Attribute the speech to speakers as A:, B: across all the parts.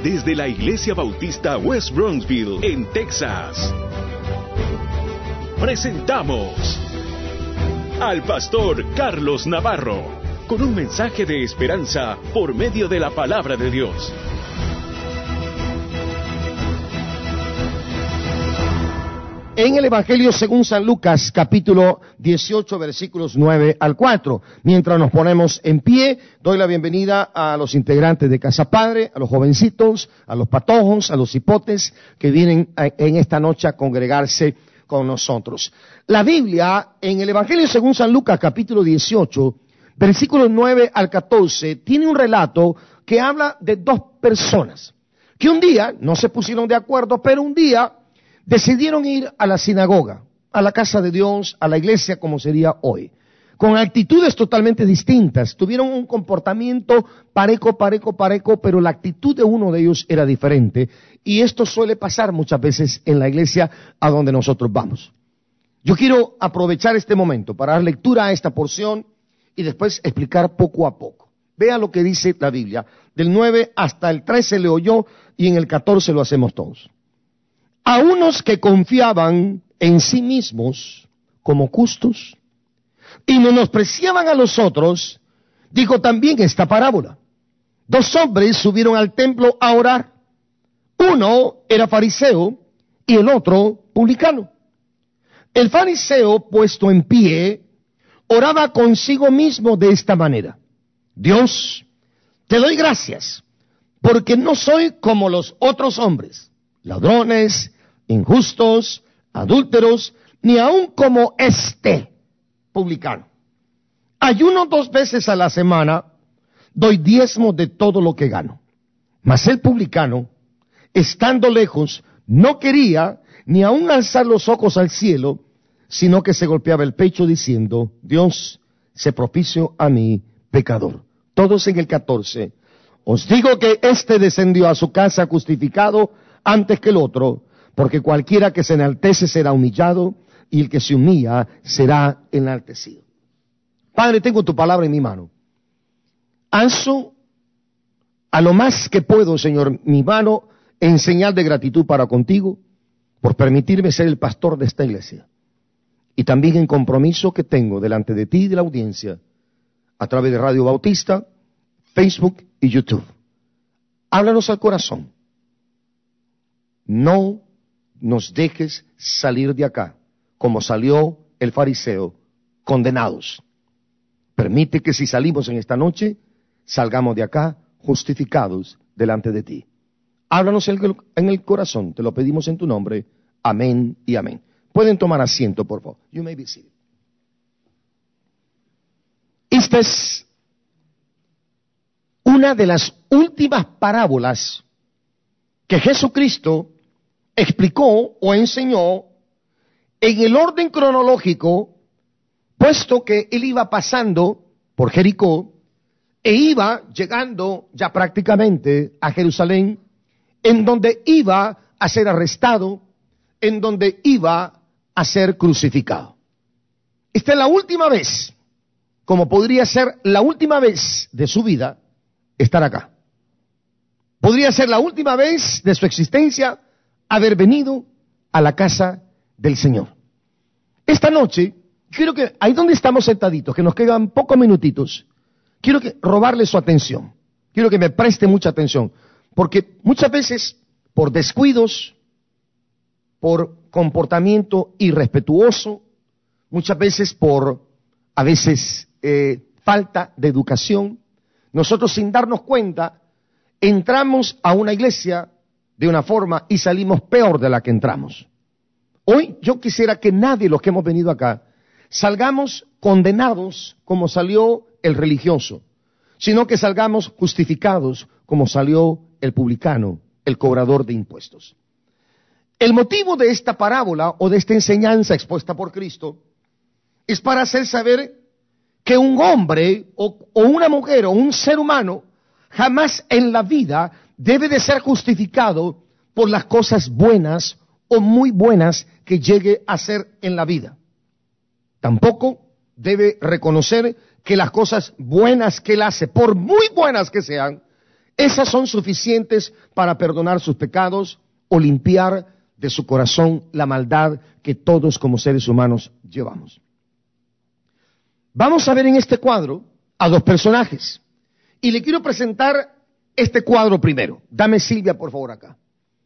A: desde la Iglesia Bautista West Bronxville, en Texas. Presentamos al pastor Carlos Navarro, con un mensaje de esperanza por medio de la palabra de Dios.
B: En el Evangelio según San Lucas, capítulo 18, versículos 9 al 4. Mientras nos ponemos en pie, doy la bienvenida a los integrantes de Casa Padre, a los jovencitos, a los patojos, a los hipotes que vienen en esta noche a congregarse con nosotros. La Biblia, en el Evangelio según San Lucas, capítulo 18, versículos 9 al 14, tiene un relato que habla de dos personas que un día no se pusieron de acuerdo, pero un día decidieron ir a la sinagoga, a la casa de Dios, a la iglesia como sería hoy, con actitudes totalmente distintas. Tuvieron un comportamiento parejo, pero la actitud de uno de ellos era diferente. Y esto suele pasar muchas veces en la iglesia a donde nosotros vamos. Yo quiero aprovechar este momento para dar lectura a esta porción y después explicar poco a poco. Vea lo que dice la Biblia. Del 9 hasta el 13 leo yo y en el 14 lo hacemos todos. A unos que confiaban en sí mismos como justos y menospreciaban a los otros, dijo también esta parábola. Dos hombres subieron al templo a orar. Uno era fariseo y el otro publicano. El fariseo, puesto en pie, oraba consigo mismo de esta manera: Dios, te doy gracias, porque no soy como los otros hombres, ladrones, injustos, adúlteros, ni aun como este publicano. Ayuno 2 veces a la semana, doy diezmo de todo lo que gano. Mas el publicano, estando lejos, no quería ni aun alzar los ojos al cielo, sino que se golpeaba el pecho diciendo: Dios, sé propicio a mí, pecador. Todos en el 14. Os digo que este descendió a su casa justificado antes que el otro, porque cualquiera que se enaltece será humillado, y el que se humilla será enaltecido. Padre, tengo tu palabra en mi mano. Alzo a lo más que puedo, Señor, mi mano en señal de gratitud para contigo, por permitirme ser el pastor de esta iglesia. Y también en compromiso que tengo delante de ti y de la audiencia, a través de Radio Bautista, Facebook y YouTube. Háblanos al corazón. No nos dejes salir de acá como salió el fariseo, condenados. Permite que si salimos en esta noche, salgamos de acá justificados delante de ti. Háblanos en el corazón, te lo pedimos en tu nombre. Amén y amén. Pueden tomar asiento, por favor. You may be seated. Esta es una de las últimas parábolas que Jesucristo explicó o enseñó en el orden cronológico, puesto que él iba pasando por Jericó e iba llegando ya prácticamente a Jerusalén, en donde iba a ser arrestado, en donde iba a ser crucificado. Esta es la última vez, como podría ser la última vez de su vida, estar acá. Podría ser la última vez de su existencia haber venido a la casa del Señor. Esta noche, quiero que, ahí donde estamos sentaditos, que nos quedan pocos minutitos, quiero robarle su atención. Quiero que me preste mucha atención, porque muchas veces, por descuidos, por comportamiento irrespetuoso, muchas veces por, falta de educación, nosotros sin darnos cuenta, entramos a una iglesia de una forma y salimos peor de la que entramos. Hoy yo quisiera que nadie de los que hemos venido acá salgamos condenados como salió el religioso, sino que salgamos justificados como salió el publicano, el cobrador de impuestos. El motivo de esta parábola o de esta enseñanza expuesta por Cristo es para hacer saber que un hombre o una mujer o un ser humano jamás en la vida debe de ser justificado por las cosas buenas o muy buenas que llegue a hacer en la vida. Tampoco debe reconocer que las cosas buenas que él hace, por muy buenas que sean, Esas son suficientes para perdonar sus pecados o limpiar de su corazón la maldad que todos como seres humanos llevamos. Vamos a ver en este cuadro a dos personajes. Y le quiero presentar este cuadro primero. Dame Silvia, por favor, acá.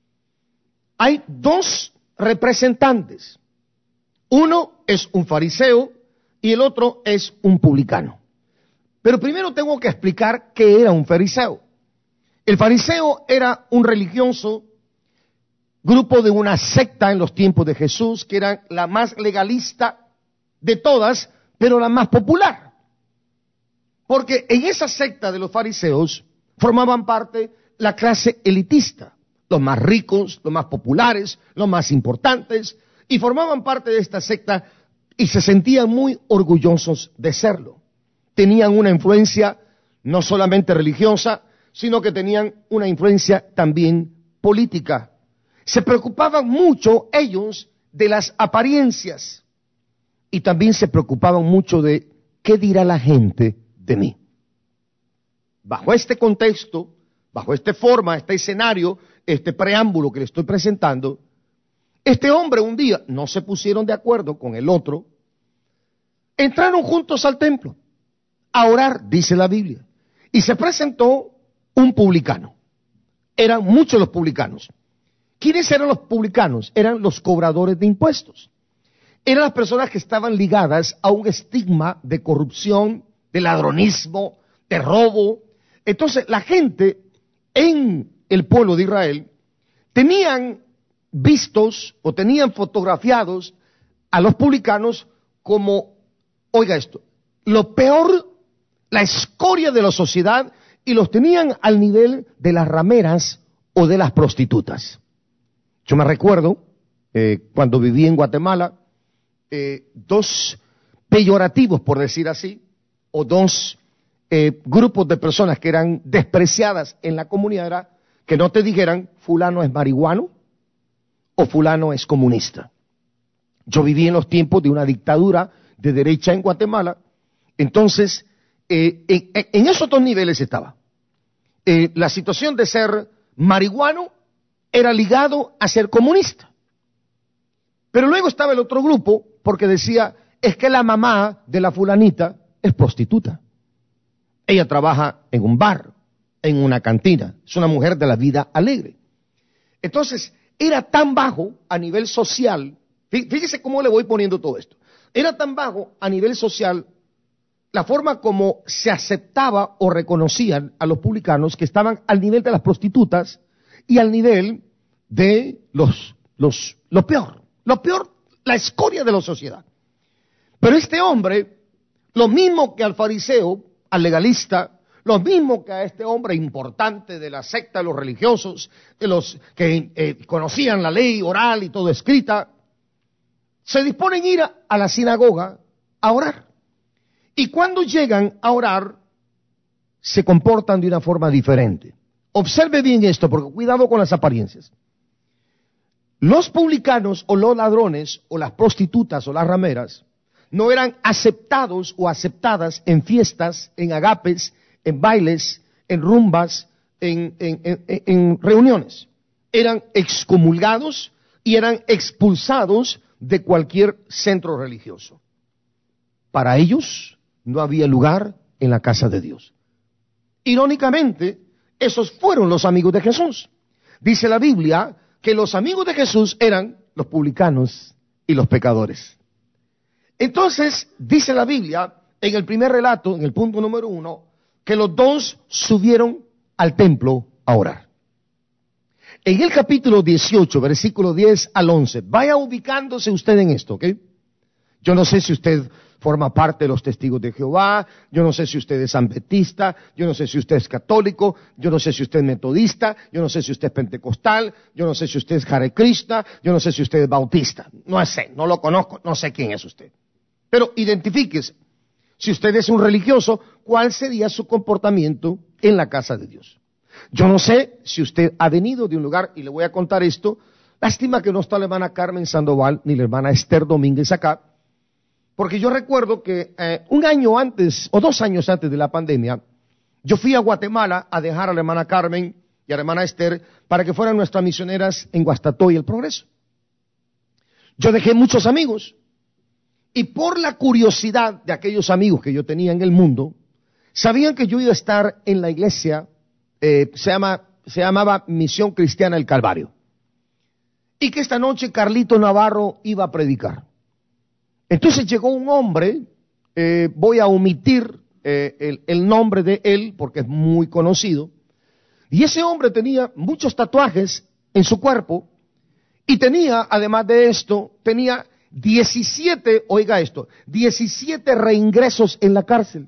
B: Hay dos representantes. Uno es un fariseo y el otro es un publicano. Pero primero tengo que explicar qué era un fariseo. El fariseo era un religioso, grupo de una secta en los tiempos de Jesús, que era la más legalista de todas, pero la más popular. Porque en esa secta de los fariseos formaban parte la clase elitista, los más ricos, los más populares, los más importantes, y formaban parte de esta secta y se sentían muy orgullosos de serlo. Tenían una influencia no solamente religiosa, sino que tenían una influencia también política. Se preocupaban mucho ellos de las apariencias y también se preocupaban mucho de qué dirá la gente de mí. Bajo este contexto, bajo esta forma, este escenario, este preámbulo que le estoy presentando, este hombre un día no se pusieron de acuerdo con el otro, entraron juntos al templo a orar, dice la Biblia, y se presentó un publicano. Eran muchos los publicanos. ¿Quiénes eran los publicanos? Eran los cobradores de impuestos. Eran las personas que estaban ligadas a un estigma de corrupción, de ladronismo, de robo. Entonces la gente en el pueblo de Israel tenían vistos o tenían fotografiados a los publicanos como, oiga esto, lo peor, la escoria de la sociedad, y los tenían al nivel de las rameras o de las prostitutas. Yo me recuerdo, cuando viví en Guatemala, dos peyorativos, por decir así, o dos grupos de personas que eran despreciadas en la comunidad, era que no te dijeran, fulano es marihuano o fulano es comunista. Yo viví en los tiempos de una dictadura de derecha en Guatemala, entonces en esos dos niveles estaba. La situación de ser marihuano era ligado a ser comunista. Pero luego estaba el otro grupo, porque decía, es que la mamá de la fulanita es prostituta. Ella trabaja en un bar, en una cantina, es una mujer de la vida alegre. Entonces, era tan bajo a nivel social, fíjese cómo le voy poniendo todo esto, era tan bajo a nivel social la forma como se aceptaba o reconocían a los publicanos que estaban al nivel de las prostitutas y al nivel de lo peor, la escoria de la sociedad. Pero este hombre, lo mismo que al fariseo, al legalista, lo mismo que a este hombre importante de la secta de los religiosos, de los que conocían la ley oral y todo escrita, se disponen a ir a la sinagoga a orar. Y cuando llegan a orar, se comportan de una forma diferente. Observe bien esto, porque cuidado con las apariencias. Los publicanos o los ladrones o las prostitutas o las rameras no eran aceptados o aceptadas en fiestas, en agapes, en bailes, en rumbas, en reuniones. Eran excomulgados y eran expulsados de cualquier centro religioso. Para ellos no había lugar en la casa de Dios. Irónicamente, esos fueron los amigos de Jesús. Dice la Biblia que los amigos de Jesús eran los publicanos y los pecadores. Entonces, dice la Biblia, en el primer relato, en el punto número 1, que los dos subieron al templo a orar. En el capítulo 18, versículo 10 al 11, vaya ubicándose usted en esto, ¿ok? Yo no sé si usted forma parte de los testigos de Jehová, yo no sé si usted es sanbetista, yo no sé si usted es católico, yo no sé si usted es metodista, yo no sé si usted es pentecostal, yo no sé si usted es Hare Krishna, yo no sé si usted es bautista, no sé, no lo conozco, no sé quién es usted. Pero identifíquese, si usted es un religioso, ¿cuál sería su comportamiento en la casa de Dios? Yo no sé si usted ha venido de un lugar, y le voy a contar esto, lástima que no está la hermana Carmen Sandoval ni la hermana Esther Domínguez acá, porque yo recuerdo que un año antes o 2 años antes de la pandemia, Yo fui a Guatemala a dejar a la hermana Carmen y a la hermana Esther para que fueran nuestras misioneras en Guastatoya y El Progreso. Yo dejé muchos amigos y por la curiosidad de aquellos amigos que yo tenía en el mundo, sabían que yo iba a estar en la iglesia, se llamaba Misión Cristiana El Calvario, y que esta noche Carlito Navarro iba a predicar. Entonces llegó un hombre, voy a omitir el nombre de él porque es muy conocido, y ese hombre tenía muchos tatuajes en su cuerpo y tenía, además de esto, tenía 17, oiga esto, 17 reingresos en la cárcel.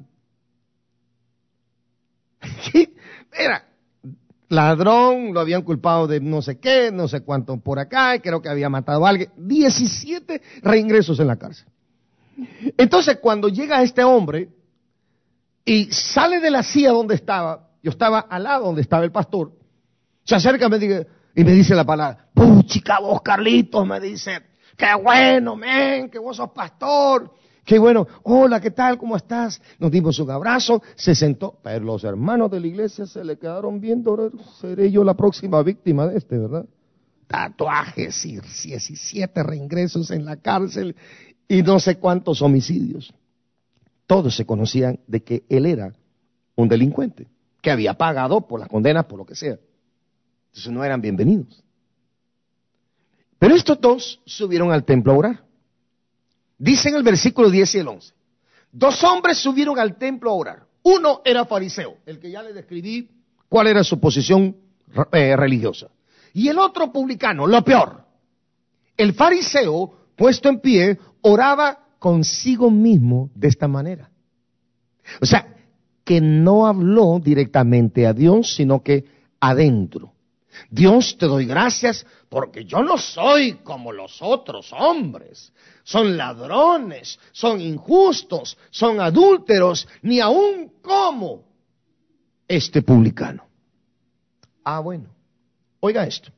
B: Era ladrón, lo habían culpado de no sé qué, no sé cuánto por acá, creo que había matado a alguien, 17 reingresos en la cárcel. Entonces cuando llega este hombre y sale de la silla donde estaba, yo estaba al lado donde estaba el pastor, se acerca y me dice la palabra, puchica vos Carlitos, me dice, qué bueno, men, que vos sos pastor, qué bueno, hola, ¿qué tal? ¿Cómo estás? Nos dimos un abrazo, se sentó, pero los hermanos de la iglesia se le quedaron viendo, seré yo la próxima víctima de ¿verdad? Tatuajes y 17 reingresos en la cárcel y no sé cuántos homicidios. Todos se conocían de que él era un delincuente, que había pagado por las condenas, por lo que sea. Entonces no eran bienvenidos. Pero estos dos subieron al templo a orar. Dice en el versículo 10 y el 11. 2 hombres subieron al templo a orar. Uno era fariseo, el que ya le describí cuál era su posición religiosa. Y el otro publicano, lo peor. El fariseo, puesto en pie, oraba consigo mismo de esta manera. O sea, que no habló directamente a Dios, sino que adentro. Dios, te doy gracias porque yo no soy como los otros hombres. Son ladrones, son injustos, son adúlteros, ni aun como este publicano. Ah, bueno, oiga esto.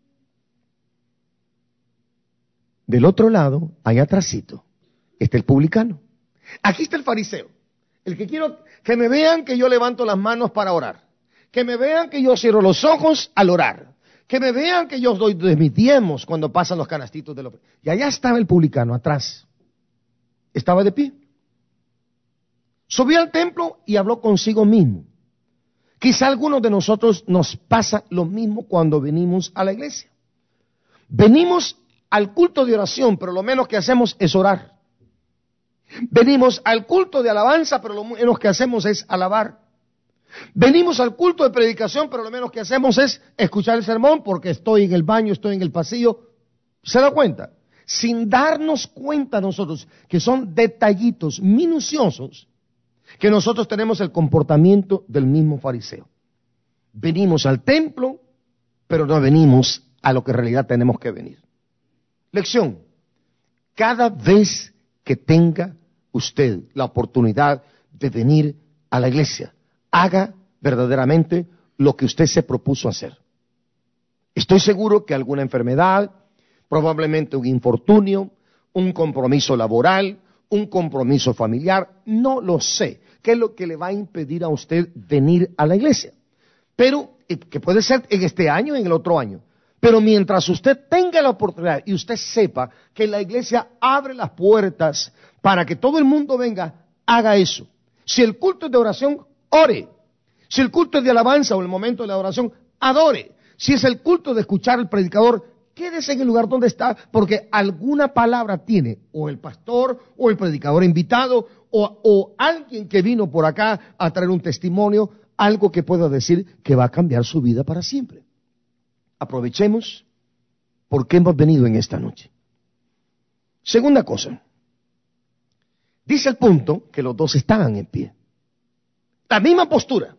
B: Del otro lado, allá atrásito, está el publicano. Aquí está el fariseo. El que quiero que me vean que yo levanto las manos para orar. Que me vean que yo cierro los ojos al orar. Que me vean que yo doy de mis diezmos cuando pasan los canastitos de los... Y allá estaba el publicano, atrás. Estaba de pie. Subió al templo y habló consigo mismo. Quizá a algunos de nosotros nos pasa lo mismo cuando venimos a la iglesia. Venimos al culto de oración, pero lo menos que hacemos es orar. Venimos al culto de alabanza, pero lo menos que hacemos es alabar. Venimos al culto de predicación, pero lo menos que hacemos es escuchar el sermón porque estoy en el baño, estoy en el pasillo. ¿Se da cuenta? Sin darnos cuenta nosotros que son detallitos minuciosos que nosotros tenemos el comportamiento del mismo fariseo. Venimos al templo, pero no venimos a lo que en realidad tenemos que venir. Lección. Cada vez que tenga usted la oportunidad de venir a la iglesia, haga verdaderamente lo que usted se propuso hacer. Estoy seguro que alguna enfermedad, probablemente un infortunio, un compromiso laboral, un compromiso familiar, no lo sé, qué es lo que le va a impedir a usted venir a la iglesia. Pero, que puede ser en este año o en el otro año. Pero mientras usted tenga la oportunidad y usted sepa que la iglesia abre las puertas para que todo el mundo venga, haga eso. Si el culto es de oración, ore. Si el culto es de alabanza o el momento de la oración, adore. Si es el culto de escuchar al predicador, quédese en el lugar donde está, porque alguna palabra tiene o el pastor o el predicador invitado o alguien que vino por acá a traer un testimonio, algo que pueda decir que va a cambiar su vida para siempre. Aprovechemos porque hemos venido en esta noche. Segunda cosa. Dice el punto que los dos estaban en pie. La misma postura,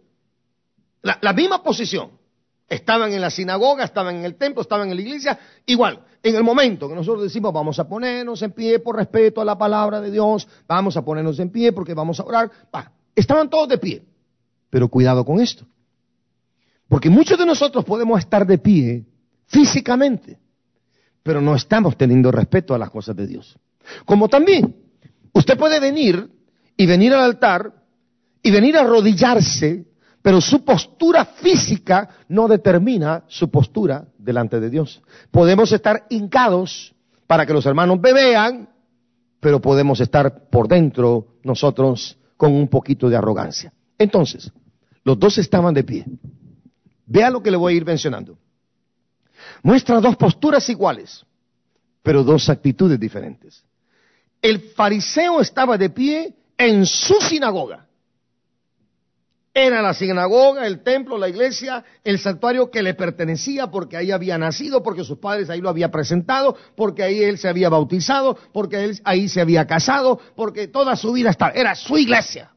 B: la misma posición. Estaban en la sinagoga, estaban en el templo, estaban en la iglesia. Igual, en el momento que nosotros decimos vamos a ponernos en pie por respeto a la palabra de Dios, vamos a ponernos en pie porque vamos a orar. Estaban todos de pie. Pero cuidado con esto. Porque muchos de nosotros podemos estar de pie físicamente, pero no estamos teniendo respeto a las cosas de Dios. Como también, usted puede venir al altar y venir a arrodillarse Pero su postura física no determina su postura delante de Dios. Podemos estar hincados para que los hermanos me vean, pero podemos estar por dentro nosotros con un poquito de arrogancia. Entonces, los dos estaban de pie. Vea lo que le voy a ir mencionando. Muestra dos posturas iguales, pero dos actitudes diferentes. El fariseo estaba de pie en su sinagoga. Era la sinagoga, el templo, la iglesia, el santuario que le pertenecía porque ahí había nacido, porque sus padres ahí lo habían presentado, porque ahí él se había bautizado, porque él ahí se había casado, porque toda su vida estaba, era su iglesia.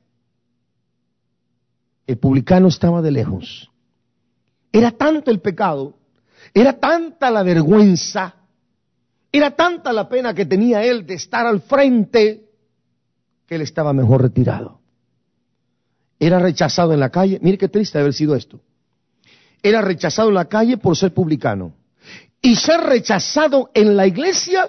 B: El publicano estaba de lejos. Era tanto el pecado, era tanta la vergüenza, era tanta la pena que tenía él de estar al frente, que él estaba mejor retirado. Era rechazado en la calle. Mire qué triste haber sido esto. Era rechazado en la calle por ser publicano. Y ser rechazado en la iglesia,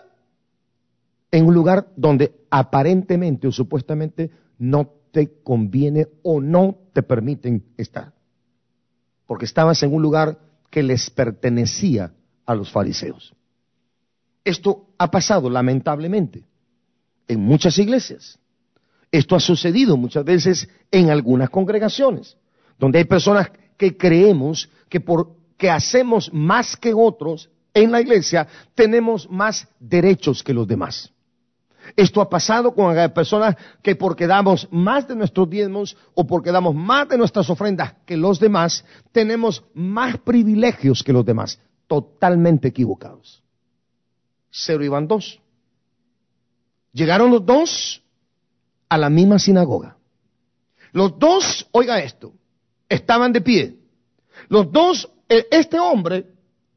B: en un lugar donde aparentemente o supuestamente no te conviene o no te permiten estar. Porque estabas en un lugar que les pertenecía a los fariseos. Esto ha pasado lamentablemente en muchas iglesias. Esto ha sucedido muchas veces en algunas congregaciones, donde hay personas que creemos que porque hacemos más que otros en la iglesia, tenemos más derechos que los demás. Esto ha pasado con personas que porque damos más de nuestros diezmos o porque damos más de nuestras ofrendas que los demás, tenemos más privilegios que los demás. Totalmente equivocados. 0 iban 2. Llegaron los dos a la misma sinagoga. Los dos, oiga esto, estaban de pie. Los dos, este hombre,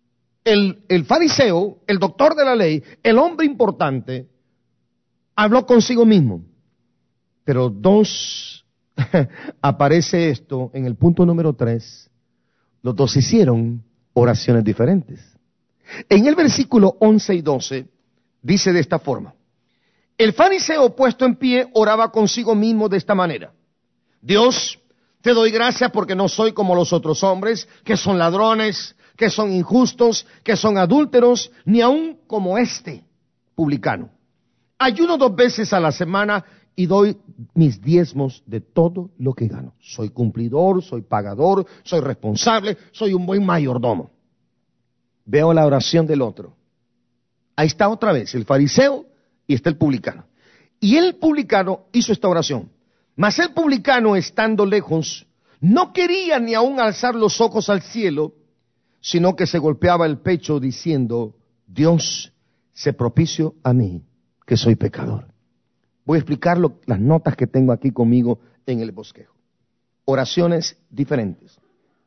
B: el fariseo, el doctor de la ley, el hombre importante, habló consigo mismo. Pero dos, aparece esto en el punto número 3, los dos hicieron oraciones diferentes. En el versículo 11 y 12, dice de esta forma: el fariseo puesto en pie oraba consigo mismo de esta manera: Dios, te doy gracias porque no soy como los otros hombres, que son ladrones, que son injustos, que son adúlteros, ni aun como este publicano. Ayuno 2 veces a la semana y doy mis diezmos de todo lo que gano. Soy cumplidor, soy pagador, soy responsable, soy un buen mayordomo. Veo la oración del otro. Ahí está otra vez el fariseo y está el publicano. Y el publicano hizo esta oración. Mas el publicano, estando lejos, no quería ni aún alzar los ojos al cielo, sino que se golpeaba el pecho diciendo: Dios, sé propicio a mí, que soy pecador. Voy a explicar las notas que tengo aquí conmigo en el bosquejo. Oraciones diferentes.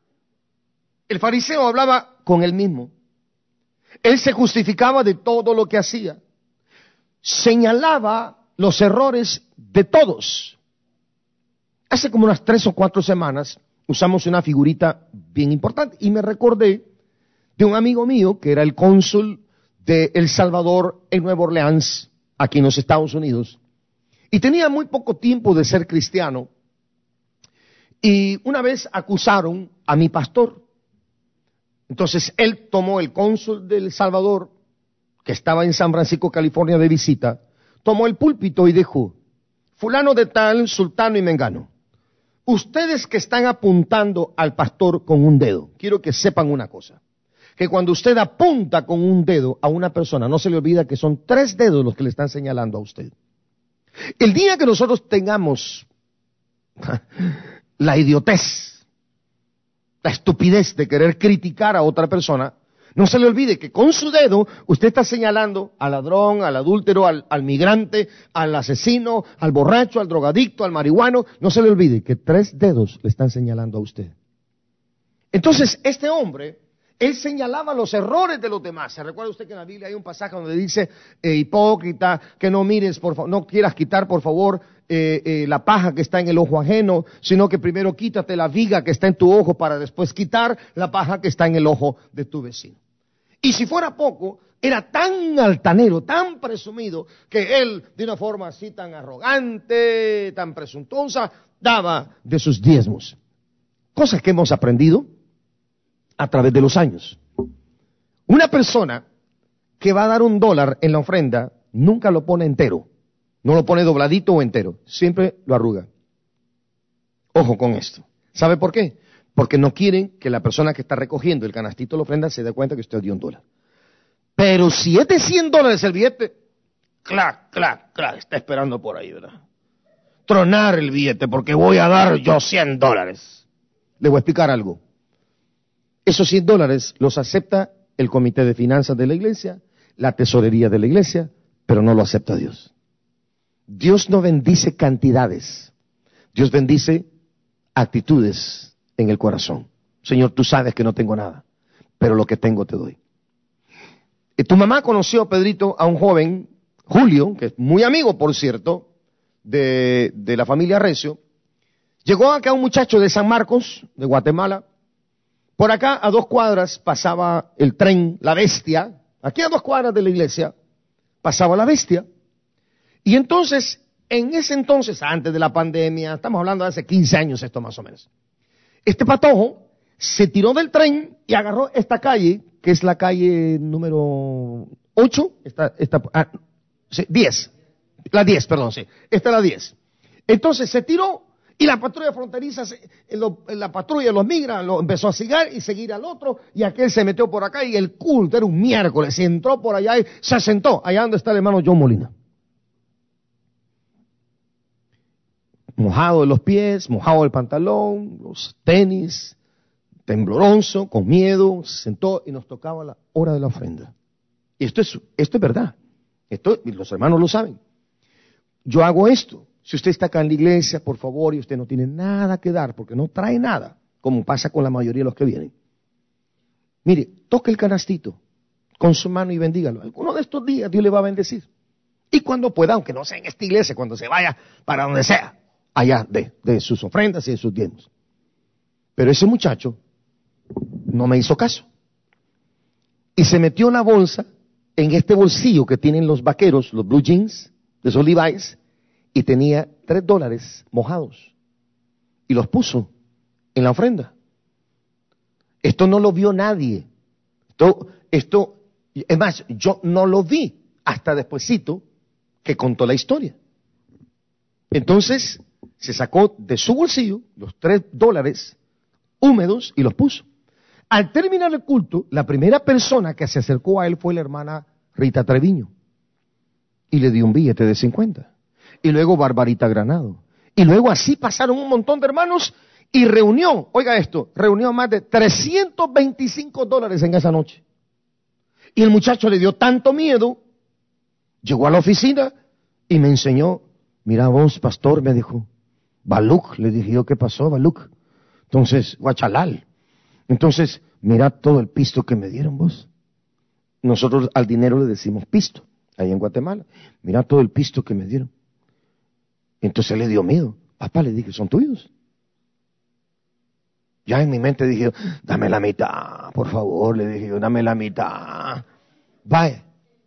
B: El fariseo hablaba con él mismo. Él se justificaba de todo lo que hacía. Señalaba los errores de todos. Hace como unas 3 o 4 semanas usamos una figurita bien importante y me recordé de un amigo mío que era el cónsul de El Salvador en Nueva Orleans, aquí en los Estados Unidos, y tenía muy poco tiempo de ser cristiano, y una vez acusaron a mi pastor. Entonces él tomó, el cónsul de El Salvador, que estaba en San Francisco, California, de visita, tomó el púlpito y dijo: fulano de tal, sultano y mengano, ustedes que están apuntando al pastor con un dedo, quiero que sepan una cosa, que cuando usted apunta con un dedo a una persona, no se le olvida que son 3 dedos los que le están señalando a usted. El día que nosotros tengamos la idiotez, la estupidez de querer criticar a otra persona, no se le olvide que con su dedo usted está señalando al ladrón, al adúltero, al migrante, al asesino, al borracho, al drogadicto, al marihuano. No se le olvide que 3 dedos le están señalando a usted. Entonces, este hombre, él señalaba los errores de los demás. ¿Se recuerda usted que en la Biblia hay un pasaje donde dice: hipócrita, que no mires, por favor, no quieras quitar, por favor, la paja que está en el ojo ajeno, sino que primero quítate la viga que está en tu ojo para después quitar la paja que está en el ojo de tu vecino? Y si fuera poco, era tan altanero, tan presumido, que él, de una forma así tan arrogante, tan presuntuosa, daba de sus diezmos. cosas que hemos aprendido a través de los años. Una persona que va a dar $1 en la ofrenda, nunca lo pone entero. No lo pone dobladito o entero. Siempre lo arruga. Ojo con esto. ¿Sabe por qué? Porque no quieren que la persona que está recogiendo el canastito de la ofrenda se dé cuenta que usted dio $1. Pero si es de $100 el billete, clac, está esperando por ahí, ¿verdad? Tronar el billete porque voy a dar yo $100. Le voy a explicar algo. Esos $100 los acepta el comité de finanzas de la iglesia, la tesorería de la iglesia, pero no lo acepta Dios. Dios no bendice cantidades. Dios bendice actitudes en el corazón. Señor, tú sabes que no tengo nada, pero lo que tengo te doy. Y tu mamá conoció, Pedrito, a un joven, Julio, que es muy amigo, por cierto, de la familia Recio. Llegó acá un muchacho de San Marcos, de Guatemala. Por acá, a 2 cuadras, pasaba el tren, la Bestia. Aquí a 2 cuadras de la iglesia, pasaba la Bestia. Y entonces, en ese entonces, antes de la pandemia, estamos hablando de hace 15 años esto más o menos, este patojo se tiró del tren y agarró esta calle, que es la calle número 8, 10, la 10, perdón, sí, esta es la 10. Entonces se tiró y la patrulla fronteriza, la patrulla los migra, lo empezó a seguir al otro, y aquel se metió por acá y el culto era un miércoles, y entró por allá y se sentó, allá donde está el hermano John Molina. Mojado de los pies, mojado del pantalón, los tenis, tembloroso, con miedo, se sentó y nos tocaba la hora de la ofrenda. Y esto es verdad. Los hermanos lo saben. Yo hago esto. Si usted está acá en la iglesia, por favor, y usted no tiene nada que dar, porque no trae nada, como pasa con la mayoría de los que vienen. Mire, toque el canastito con su mano y bendígalo. Alguno de estos días Dios le va a bendecir. Y cuando pueda, aunque no sea en esta iglesia, cuando se vaya para donde sea, allá de sus ofrendas y de sus diezmos. Pero ese muchacho no me hizo caso. Y se metió la bolsa en este bolsillo que tienen los vaqueros, los blue jeans, de esos Levi's, y tenía $3 mojados. Y los puso en la ofrenda. Esto no lo vio nadie. Esto, es más, yo no lo vi hasta despuesito que contó la historia. Entonces, se sacó de su bolsillo los $3 húmedos y los puso. Al terminar el culto, la primera persona que se acercó a él fue la hermana Rita Treviño. Y le dio un billete de 50. Y luego Barbarita Granado. Y luego así pasaron un montón de hermanos y reunió, oiga esto, reunió más de $325 en esa noche. Y el muchacho le dio tanto miedo, llegó a la oficina y me enseñó, mira vos, pastor, me dijo, Baluc, le dije yo, ¿qué pasó, Baluc? Entonces, Guachalal. Entonces, mira todo el pisto que me dieron vos. Nosotros al dinero le decimos pisto, ahí en Guatemala. Mira todo el pisto que me dieron. Entonces le dio miedo. Papá, le dije, ¿son tuyos? Ya en mi mente dije, dame la mitad, por favor, le dije yo, dame la mitad. Vaya.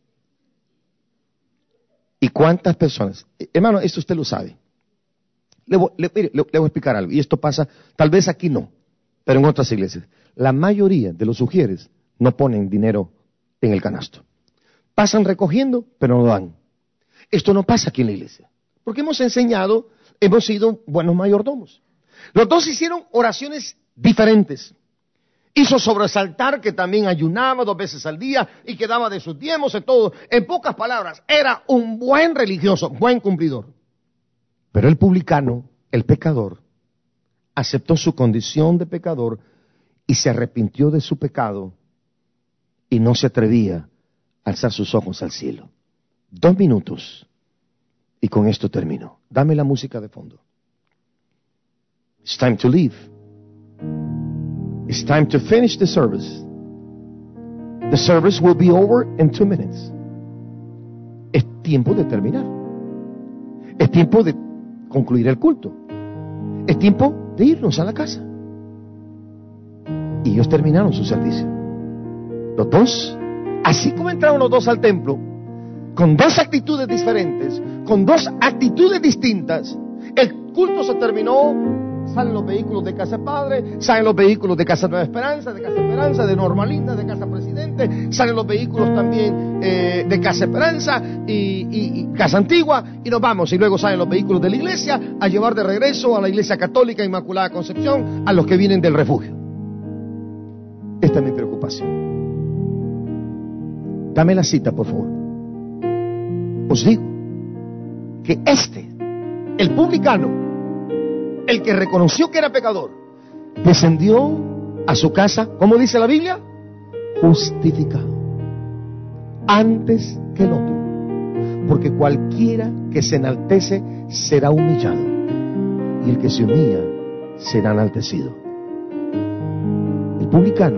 B: ¿Y cuántas personas? Hermano, esto usted lo sabe. Le voy a explicar algo, y esto pasa, tal vez aquí no, pero en otras iglesias. La mayoría de los sugieres no ponen dinero en el canasto. Pasan recogiendo, pero no dan. Esto no pasa aquí en la iglesia, porque hemos enseñado, hemos sido buenos mayordomos. Los dos hicieron oraciones diferentes. Hizo sobresaltar que también ayunaba 2 veces al día y que daba de sus diezmos y todo. En pocas palabras, era un buen religioso, buen cumplidor. Pero el publicano, el pecador, aceptó su condición de pecador y se arrepintió de su pecado y no se atrevía a alzar sus ojos al cielo. 2 minutos y con esto termino. Dame la música de fondo. It's time to leave. It's time to finish the service. The service will be over in 2 minutes. Es tiempo de terminar. Es tiempo de concluir el culto. Es tiempo de irnos a la casa. Y ellos terminaron su servicio. Los dos, así como entraron los dos al templo, con 2 actitudes diferentes, con 2 actitudes distintas, el culto se terminó salen los vehículos de Casa Padre, salen los vehículos de Casa Nueva Esperanza, de Norma Linda, de Casa Presidente, salen los vehículos también de Casa Esperanza y Casa Antigua, y nos vamos, y luego salen los vehículos de la iglesia a llevar de regreso a la Iglesia Católica Inmaculada Concepción a los que vienen del refugio. Esta es mi preocupación. Dame la cita, por favor. Os digo que el publicano, el que reconoció que era pecador, descendió a su casa, ¿cómo dice la Biblia? Justificado, antes que el otro, porque cualquiera que se enaltece será humillado, y el que se humilla será enaltecido. El publicano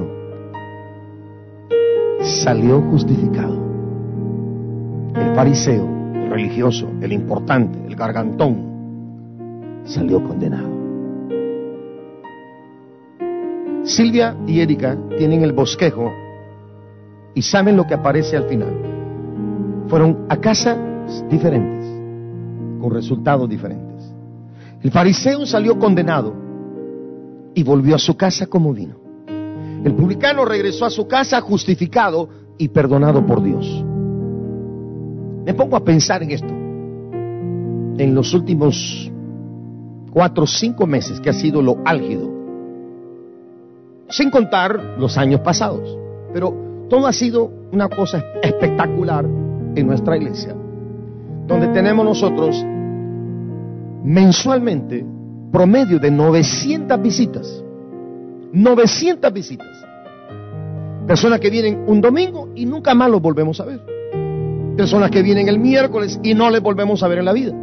B: salió justificado. El fariseo, el religioso, el importante, el gargantón, salió condenado. Silvia y Erika tienen el bosquejo y saben lo que aparece al final. Fueron a casas diferentes, con resultados diferentes. El fariseo salió condenado y volvió a su casa como vino. El publicano regresó a su casa justificado y perdonado por Dios. Me pongo a pensar en esto. En los últimos 4 o 5 meses, que ha sido lo álgido, sin contar los años pasados, pero todo ha sido una cosa espectacular en nuestra iglesia, donde tenemos nosotros mensualmente promedio de 900 visitas. 900 visitas. Personas que vienen un domingo y nunca más los volvemos a ver. Personas que vienen el miércoles y no les volvemos a ver en la vida.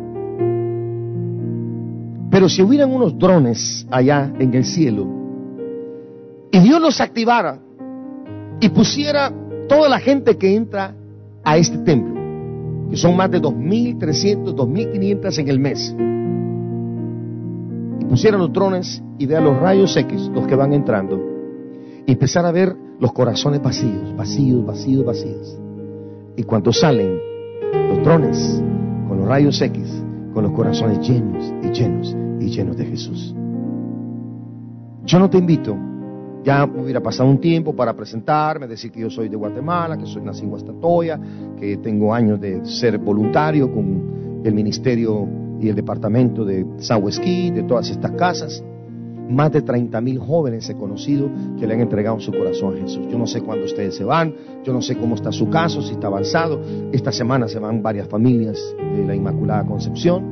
B: Pero si hubieran unos drones allá en el cielo y Dios los activara y pusiera toda la gente que entra a este templo, que son más de 2.300, 2.500 en el mes, y pusieran los drones y vean los rayos X, los que van entrando, y empezar a ver los corazones vacíos, vacíos, vacíos, vacíos. Y cuando salen los drones con los rayos X, con los corazones llenos y llenos y llenos de Jesús. Yo no te invito, ya hubiera pasado un tiempo para presentarme, decir que yo soy de Guatemala, que soy nacido en Guastatoya, que tengo años de ser voluntario con el ministerio y el departamento de Sahuesquí, de todas estas casas. Más de 30,000 jóvenes he conocido que le han entregado su corazón a Jesús. Yo no sé cuándo ustedes se van, yo no sé cómo está su caso, si está avanzado. Esta semana se van varias familias de la Inmaculada Concepción.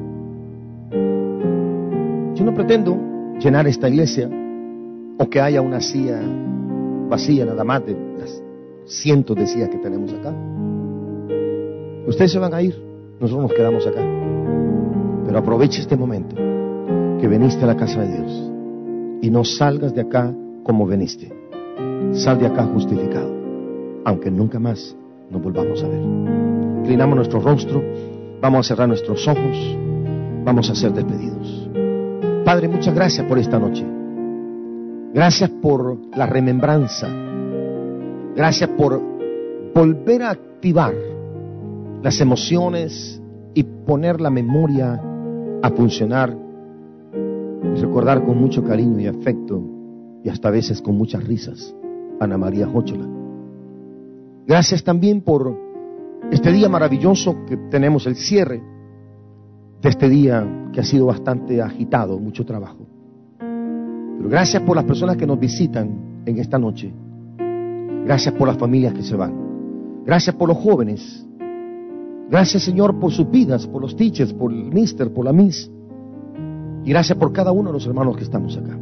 B: Yo no pretendo llenar esta iglesia o que haya una silla vacía nada más de las cientos de sillas que tenemos acá. Ustedes se van a ir, nosotros nos quedamos acá. Pero aproveche este momento que viniste a la casa de Dios. Y no salgas de acá como veniste. Sal de acá justificado, aunque nunca más nos volvamos a ver. Inclinamos nuestro rostro, vamos a cerrar nuestros ojos, vamos a ser despedidos. Padre, muchas gracias por esta noche. Gracias por la remembranza. Gracias por volver a activar las emociones y poner la memoria a funcionar. Y recordar con mucho cariño y afecto, y hasta a veces con muchas risas, Ana María Jóchola. Gracias también por este día maravilloso que tenemos, el cierre de este día que ha sido bastante agitado, mucho trabajo. Pero gracias por las personas que nos visitan en esta noche. Gracias por las familias que se van. Gracias por los jóvenes. Gracias, Señor, por sus vidas, por los teachers, por el mister, por la miss. Y gracias por cada uno de los hermanos que estamos acá.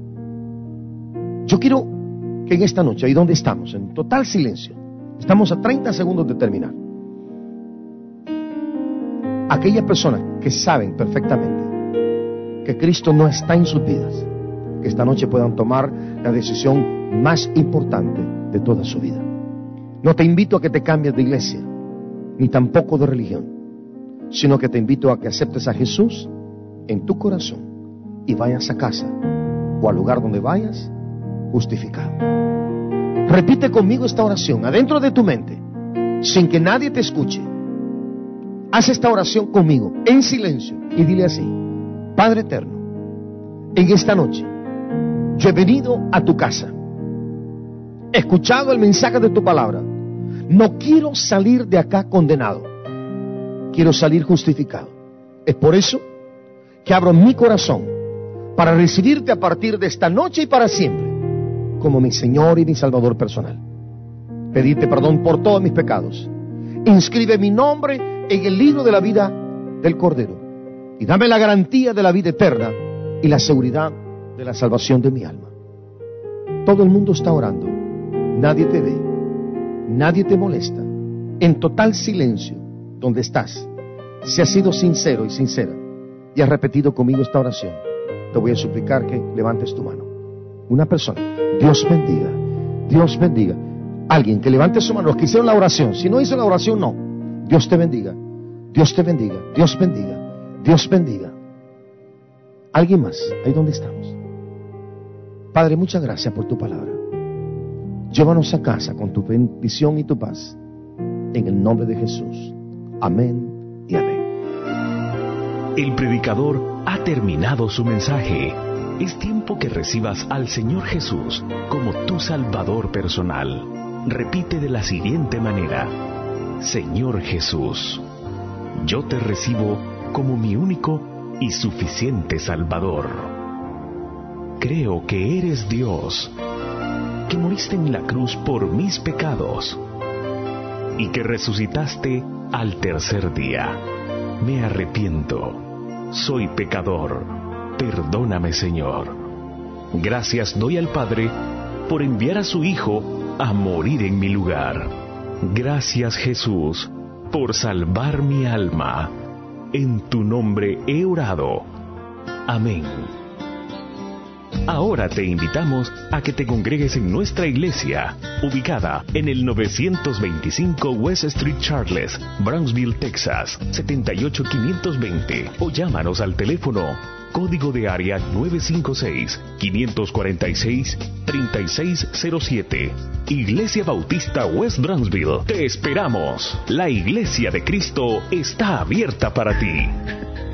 B: Yo quiero que en esta noche, ahí donde estamos, en total silencio, estamos a 30 segundos de terminar. Aquellas personas que saben perfectamente que Cristo no está en sus vidas, que esta noche puedan tomar la decisión más importante de toda su vida. No te invito a que te cambies de iglesia, ni tampoco de religión, sino que te invito a que aceptes a Jesús en tu corazón y vayas a casa o al lugar donde vayas justificado. Repite conmigo esta oración adentro de tu mente, sin que nadie te escuche. Haz esta oración conmigo en silencio y dile así: Padre eterno, En esta noche, yo he venido a tu casa, he escuchado el mensaje de tu palabra. No quiero salir de acá condenado, quiero salir justificado. Es por eso que abro mi corazón para recibirte a partir de esta noche y para siempre como mi Señor y mi Salvador personal. Pedirte perdón por todos mis pecados. Inscribe mi nombre en el libro de la vida del Cordero y dame la garantía de la vida eterna y la seguridad de la salvación de mi alma. Todo el mundo está orando, nadie te ve, nadie te molesta. En total silencio, donde estás, si has sido sincero y sincera y has repetido conmigo esta oración, te voy a suplicar que levantes tu mano. Una persona. Dios bendiga, Dios bendiga. Alguien que levante su mano, los que hicieron la oración. Si no hizo la oración, no. Dios te bendiga, Dios te bendiga, Dios bendiga, Dios bendiga. Alguien más, ahí donde estamos. Padre, muchas gracias por tu palabra. Llévanos a casa con tu bendición y tu paz. En el nombre de Jesús. Amén y amén.
A: El predicador ha terminado su mensaje. Es tiempo que recibas al Señor Jesús como tu Salvador personal. Repite de la siguiente manera: Señor Jesús, yo te recibo como mi único y suficiente Salvador. Creo que eres Dios, que moriste en la cruz por mis pecados y que resucitaste al tercer día. Me arrepiento, soy pecador, perdóname, Señor. Gracias doy al Padre por enviar a su Hijo a morir en mi lugar. Gracias, Jesús, por salvar mi alma. En tu nombre he orado. Amén. Ahora te invitamos a que te congregues en nuestra iglesia, ubicada en el 925 West Street Charles, Brownsville, Texas, 78520, o llámanos al teléfono código de área 956-546-3607. Iglesia Bautista West Brownsville. Te esperamos. La Iglesia de Cristo está abierta para ti.